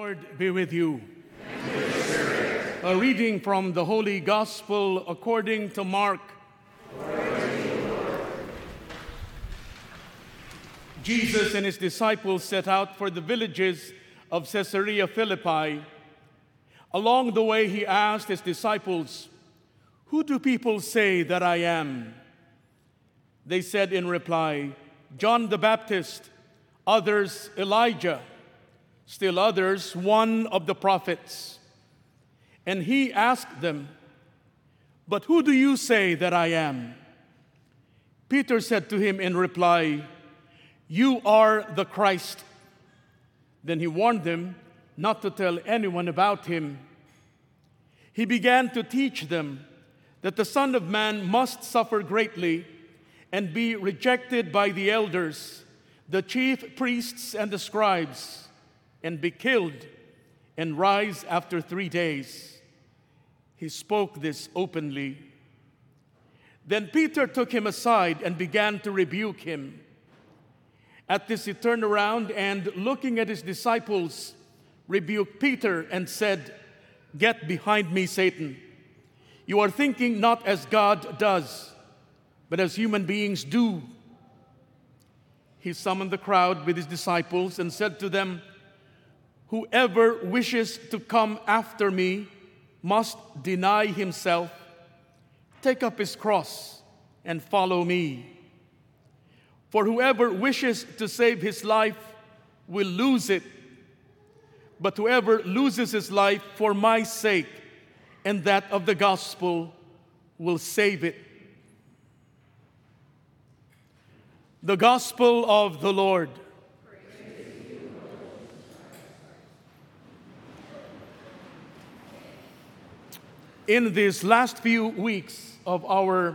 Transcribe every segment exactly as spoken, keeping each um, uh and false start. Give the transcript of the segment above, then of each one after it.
Lord be with you. And with your spirit. A reading from the Holy Gospel according to Mark. Jesus and his disciples set out for the villages of Caesarea Philippi. Along the way, he asked his disciples, "Who do people say that I am?" They said in reply, "John the Baptist, others Elijah, still others one of the prophets." And he asked them, "But who do you say that I am?" Peter said to him in reply, "You are the Christ." Then he warned them not to tell anyone about him. He began to teach them that the Son of Man must suffer greatly and be rejected by the elders, the chief priests and the scribes, and be killed and rise after three days. He spoke this openly. Then Peter took him aside and began to rebuke him. At this he turned around and, looking at his disciples, rebuked Peter and said, "Get behind me, Satan. You are thinking not as God does, but as human beings do." He summoned the crowd with his disciples and said to them, "Whoever wishes to come after me must deny himself, take up his cross, and follow me. For whoever wishes to save his life will lose it, but whoever loses his life for my sake and that of the gospel will save it." The Gospel of the Lord. In these last few weeks of our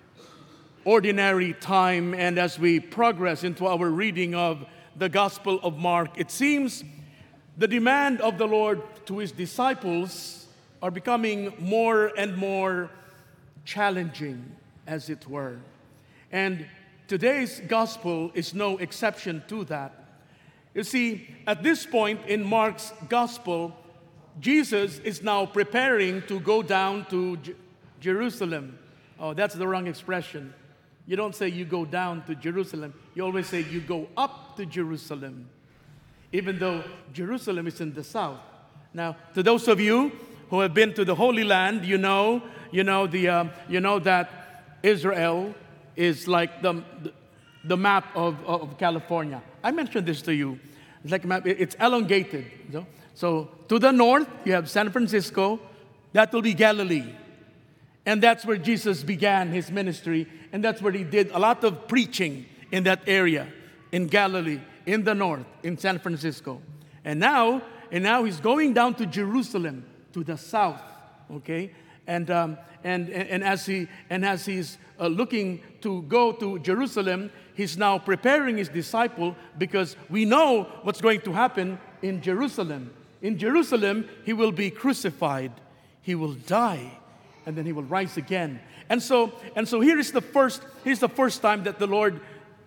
ordinary time, and as we progress into our reading of the Gospel of Mark, it seems the demand of the Lord to his disciples are becoming more and more challenging, as it were. And today's gospel is no exception to that. You see, at this point in Mark's gospel, Jesus is now preparing to go down to J- Jerusalem. Oh, that's the wrong expression. You don't say you go down to Jerusalem. You always say you go up to Jerusalem, even though Jerusalem is in the south. Now, to those of you who have been to the Holy Land, you know, you know the, um, you know that Israel is like the, the, the map of, of California. I mentioned this to you. It's like a map. It's elongated. You know? So to the north, you have San Francisco. That will be Galilee. And that's where Jesus began his ministry. And that's where he did a lot of preaching in that area, in Galilee, in the north, in San Francisco. And now, and now he's going down to Jerusalem, to the south. Okay? And um, and, and and as he and as he's uh, looking to go to Jerusalem, he's now preparing his disciple, because we know what's going to happen in Jerusalem. In Jerusalem, he will be crucified, he will die, and then he will rise again. And so and so here is the first here's the first time that the Lord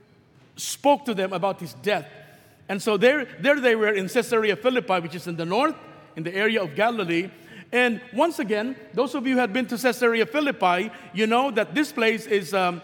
spoke to them about his death. And so there there they were in Caesarea Philippi, which is in the north, in the area of Galilee. And once again, those of you who have been to Caesarea Philippi, you know that this place is, um,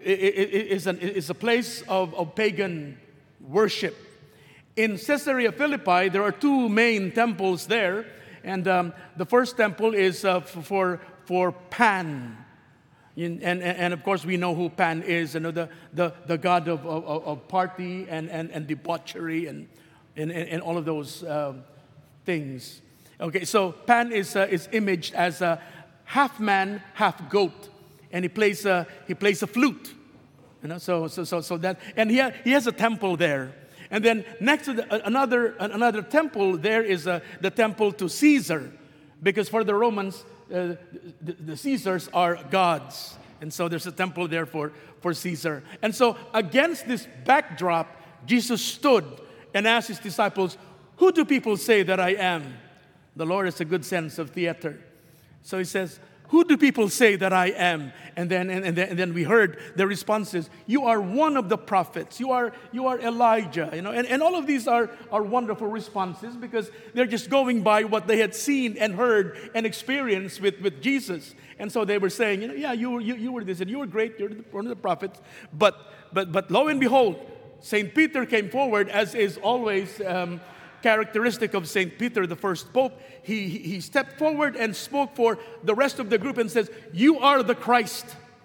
is, an, is a place of, of pagan worship. In Caesarea Philippi, there are two main temples there. And um, the first temple is uh, for, for Pan. And, and, and of course, we know who Pan is, you know, the, the, the god of, of, of party and, and, and debauchery and, and, and all of those uh, things. Okay, so Pan is uh, is imaged as a half man, half goat, and he plays a he plays a flute, you know. So so so so that, and he ha, he has a temple there, and then next to the, another another temple there is uh, the temple to Caesar, because for the Romans uh, the, the Caesars are gods, and so there's a temple there for for Caesar. And so against this backdrop, Jesus stood and asked his disciples, "Who do people say that I am?" The Lord has a good sense of theater. So he says, who do people say that I am? And then, and, and then, and then we heard the responses. You are one of the prophets. You are, you are Elijah. You know, and, and all of these are, are wonderful responses because they're just going by what they had seen and heard and experienced with, with Jesus. And so they were saying, you know, yeah, you were, you, you were this and you were great. You're one of the prophets. But, but, but lo and behold, Saint Peter came forward, as is always um, characteristic of Saint Peter, the first pope. He, he stepped forward and spoke for the rest of the group and says, you are the Christ.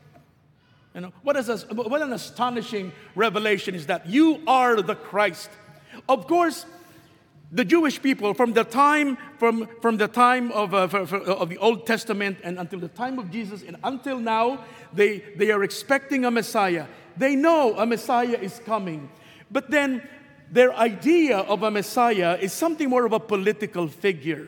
You know, what, is a, what an astonishing revelation is that. You are the Christ. Of course, the Jewish people from the time from, from the time of, uh, for, for, of the Old Testament and until the time of Jesus and until now, they, they are expecting a Messiah. They know a Messiah is coming. But then their idea of a Messiah is something more of a political figure.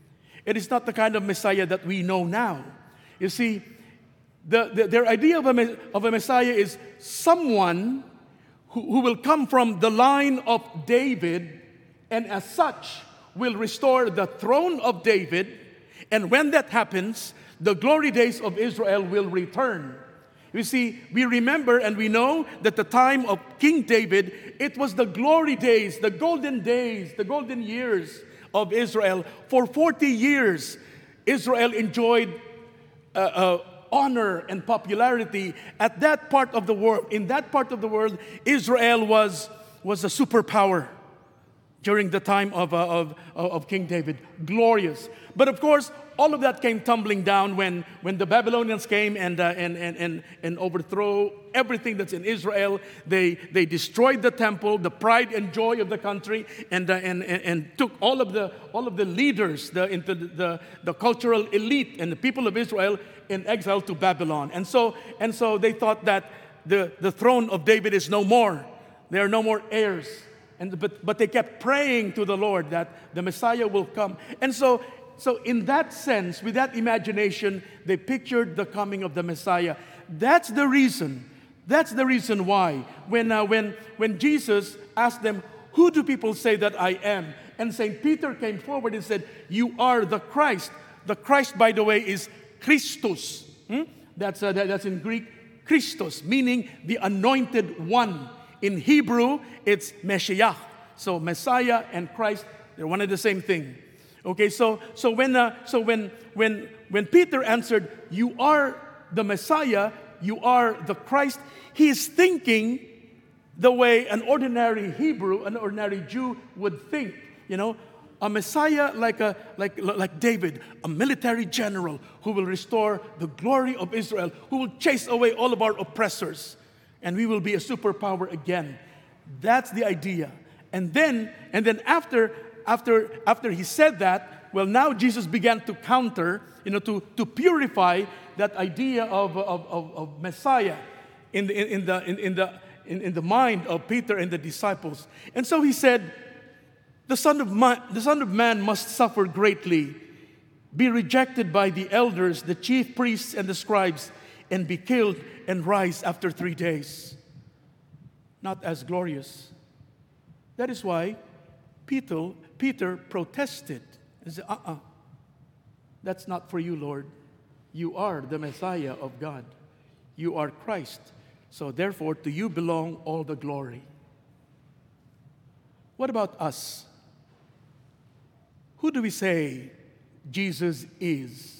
It is not the kind of Messiah that we know now. You see, the, the, their idea of a, of a Messiah is someone who, who will come from the line of David, and as such will restore the throne of David. And when that happens, the glory days of Israel will return. You see, we remember and we know that the time of King David, it was the glory days, the golden days, the golden years of Israel. For forty years, Israel enjoyed uh, uh, honor and popularity at that part of the world. In that part of the world, Israel was, was a superpower during the time of, uh, of, of King David. Glorious. But of course, all of that came tumbling down when, when the Babylonians came and, uh, and, and, and, and overthrew everything that's in Israel. They, they destroyed the temple, the pride and joy of the country, and, uh, and, and, and took all of the, all of the leaders, the, into the, the, the cultural elite and the people of Israel in exile to Babylon. And so, and so they thought that the, the throne of David is no more. There are no more heirs. And, but, but they kept praying to the Lord that the Messiah will come. And so, so in that sense, with that imagination, they pictured the coming of the Messiah. That's the reason. That's the reason why. When, uh, when, when Jesus asked them, who do people say that I am? And Saint Peter came forward and said, you are the Christ. The Christ, by the way, is Christus. Hmm? That's, uh, that, that's in Greek, Christus, meaning the anointed one. In Hebrew, it's Meshiach. So Messiah and Christ, they're one and the same thing. Okay, so so when uh, so when when when Peter answered, "You are the Messiah, you are the Christ," he is thinking the way an ordinary Hebrew, an ordinary Jew would think. You know, a Messiah like a like like David, a military general who will restore the glory of Israel, who will chase away all of our oppressors. And we will be a superpower again. That's the idea. And then, and then after, after, after he said that, well, now Jesus began to counter, you know, to, to purify that idea of, of, of, of Messiah in the, in, the, in, in, the, in, in the mind of Peter and the disciples. And so he said, the Son of Man, the Son of Man must suffer greatly, be rejected by the elders, the chief priests, and the scribes, and be killed and rise after three days. Not as glorious. That is why Peter, Peter protested. He said, uh-uh, that's not for you, Lord. You are the Messiah of God. You are Christ. So therefore, to you belong all the glory. What about us? Who do we say Jesus is?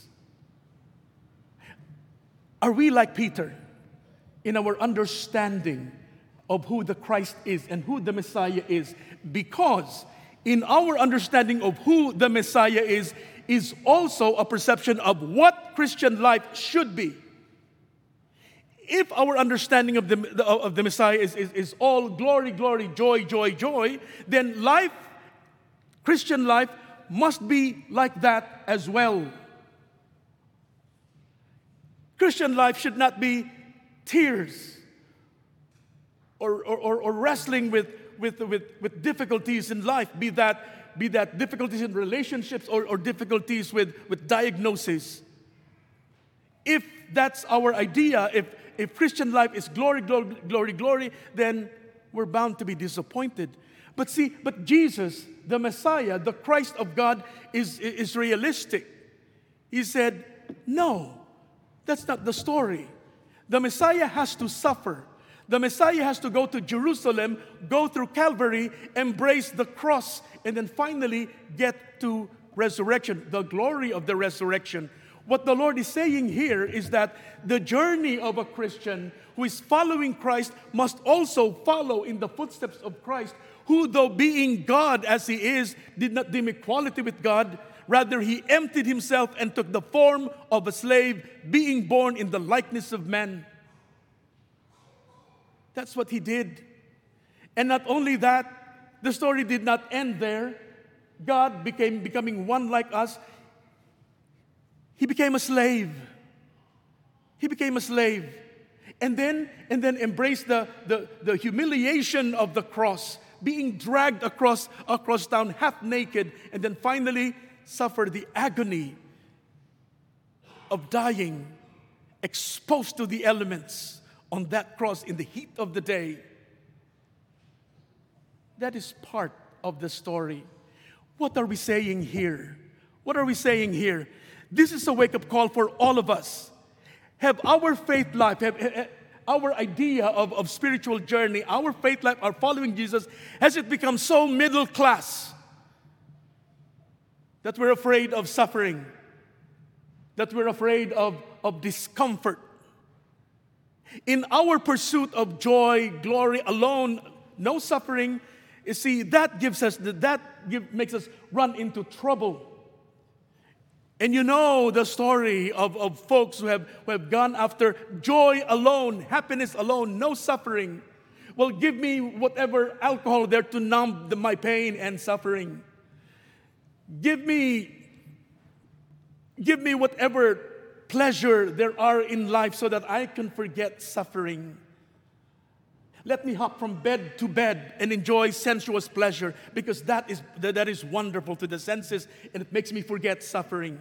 Are we like Peter in our understanding of who the Christ is and who the Messiah is? Because in our understanding of who the Messiah is, is also a perception of what Christian life should be. If our understanding of the, of the Messiah is, is, is all glory, glory, joy, joy, joy, then life, Christian life, must be like that as well. Christian life should not be tears or, or, or wrestling with, with, with, with difficulties in life, be that, be that difficulties in relationships or, or difficulties with, with diagnosis. If that's our idea, if, if Christian life is glory, glory, glory, glory, then we're bound to be disappointed. But see, but Jesus, the Messiah, the Christ of God, is, is realistic. He said, no. That's not the story. The Messiah has to suffer. The Messiah has to go to Jerusalem, go through Calvary, embrace the cross, and then finally get to resurrection, the glory of the resurrection. What the Lord is saying here is that the journey of a Christian who is following Christ must also follow in the footsteps of Christ, who, though being God as He is, did not deem equality with God. Rather, He emptied Himself and took the form of a slave, being born in the likeness of man. That's what He did. And not only that, the story did not end there. God became becoming one like us. He became a slave. He became a slave. And then, and then embraced the, the, the humiliation of the cross, being dragged across, across town half naked, and then finally suffered the agony of dying, exposed to the elements on that cross in the heat of the day. That is part of the story. What are we saying here? What are we saying here? This is a wake-up call for all of us. Have our faith life, have, have our idea of, of spiritual journey, our faith life, our following Jesus, has it become so middle class that we're afraid of suffering, that we're afraid of, of discomfort? In our pursuit of joy, glory alone, no suffering, you see, that gives us, that give, makes us run into trouble. And you know the story of, of folks who have, who have gone after joy alone, happiness alone, no suffering. Well, give me whatever alcohol there to numb the, my pain and suffering. Give me, give me whatever pleasure there are in life so that I can forget suffering. Let me hop from bed to bed and enjoy sensuous pleasure, because that is, that is wonderful to the senses and it makes me forget suffering.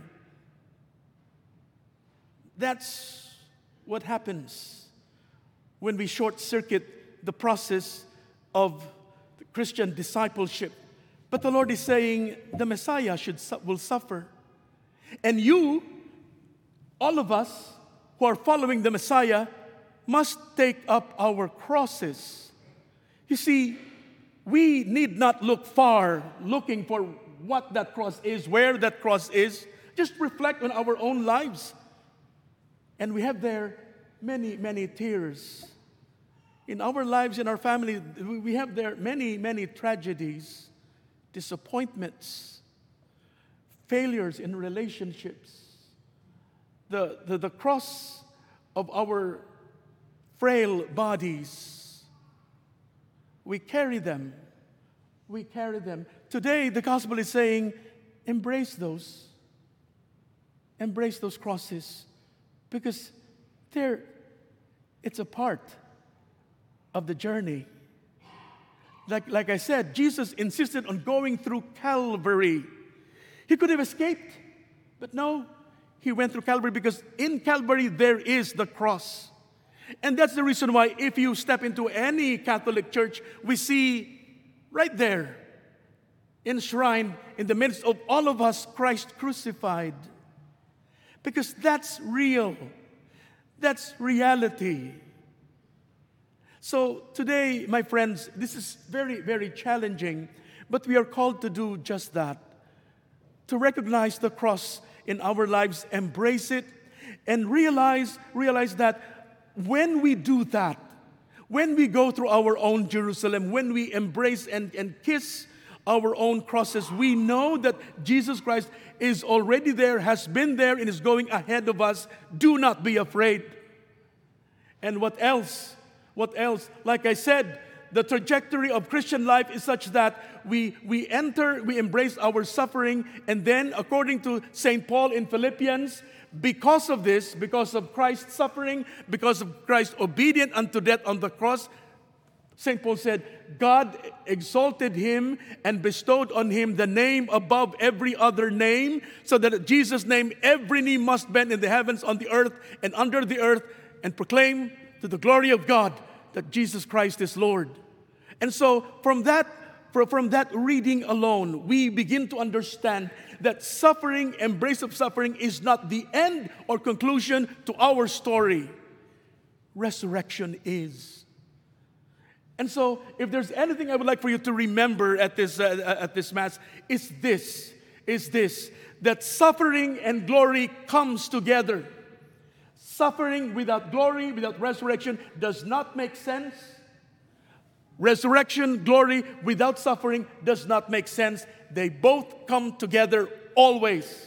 That's what happens when we short-circuit the process of Christian discipleship. But the Lord is saying the Messiah should will suffer. And you, all of us who are following the Messiah, must take up our crosses. You see, we need not look far looking for what that cross is, where that cross is. Just reflect on our own lives. And we have there many, many tears. In our lives, in our family, we have there many, many tragedies, disappointments, failures in relationships. The, the, the cross of our frail bodies, we carry them. We carry them. Today, the gospel is saying, embrace those. Embrace those crosses, because they're, it's a part of the journey. Like, like I said, Jesus insisted on going through Calvary. He could have escaped, but no, He went through Calvary, because in Calvary there is the cross. And that's the reason why if you step into any Catholic church, we see right there, enshrined in the midst of all of us, Christ crucified. Because that's real. That's reality. So today, my friends, this is very, very challenging, but we are called to do just that. To recognize the cross in our lives, embrace it, and realize, realize that when we do that, when we go through our own Jerusalem, when we embrace and, and kiss our own crosses, we know that Jesus Christ is already there, has been there, and is going ahead of us. Do not be afraid. And what else? What else? Like I said, the trajectory of Christian life is such that we, we enter, we embrace our suffering, and then, according to Saint Paul in Philippians, because of this, because of Christ's suffering, because of Christ's obedience unto death on the cross, Saint Paul said, God exalted Him and bestowed on Him the name above every other name, so that at Jesus' name every knee must bend in the heavens, on the earth, and under the earth, and proclaim to the glory of God that Jesus Christ is Lord. And so from that from, from that reading alone, we begin to understand that suffering, embrace of suffering, is not the end or conclusion to our story. Resurrection is. And so, if there's anything I would like for you to remember at this uh, at this Mass, is this, is this, that suffering and glory comes together. Suffering without glory, without resurrection, does not make sense. Resurrection, glory without suffering does not make sense. They both come together always.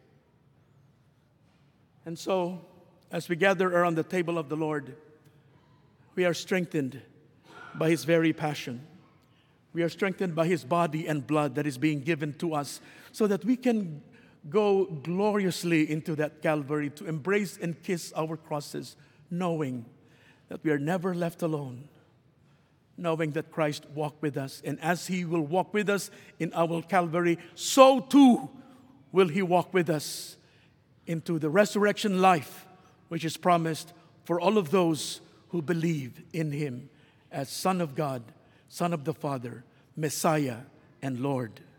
And so, as we gather around the table of the Lord, we are strengthened by His very passion. We are strengthened by His body and blood that is being given to us so that we can go gloriously into that Calvary to embrace and kiss our crosses, knowing that we are never left alone, knowing that Christ walked with us. And as He will walk with us in our Calvary, so too will He walk with us into the resurrection life, which is promised for all of those who believe in Him as Son of God, Son of the Father, Messiah, and Lord.